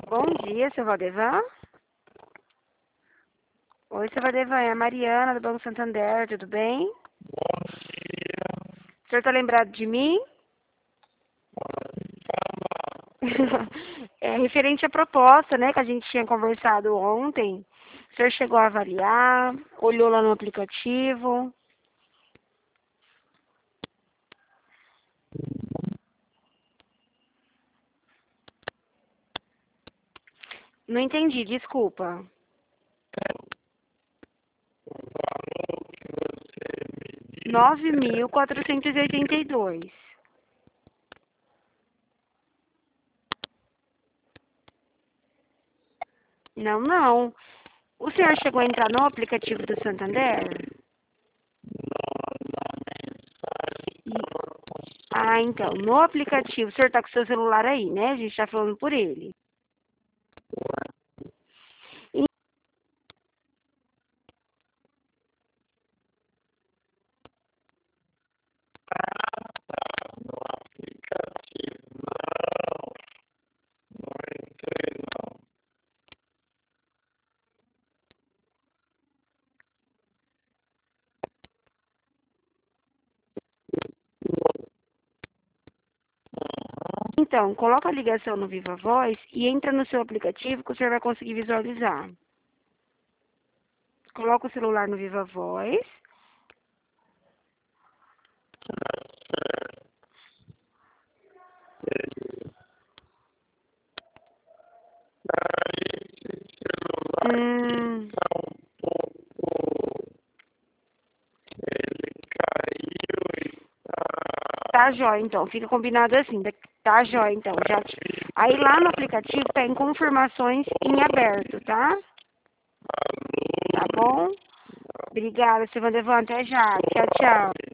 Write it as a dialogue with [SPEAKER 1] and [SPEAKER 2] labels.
[SPEAKER 1] Bom dia, seu Valdevan. Oi, seu Valdevan, é a Mariana do Banco Santander, tudo bem? O senhor está lembrado de mim? É referente à proposta, né, que a gente tinha conversado ontem. O senhor chegou a avaliar, olhou lá no aplicativo. Não entendi, desculpa. R$ 9.482. Não, não. O senhor chegou a entrar no aplicativo do Santander? Ah, então, no aplicativo, o senhor está com o seu celular aí, né? A gente está falando por ele. Então, coloca a ligação no Viva Voz e entra no seu aplicativo que o senhor vai conseguir visualizar. Coloca o celular no Viva Voz. Hum, tá jóia, então. Fica combinado assim. Tá jóia, então. Aí lá no aplicativo tá em confirmações em aberto, tá? Tá bom? Obrigada, seu Vandevan. Até já. Tchau, tchau.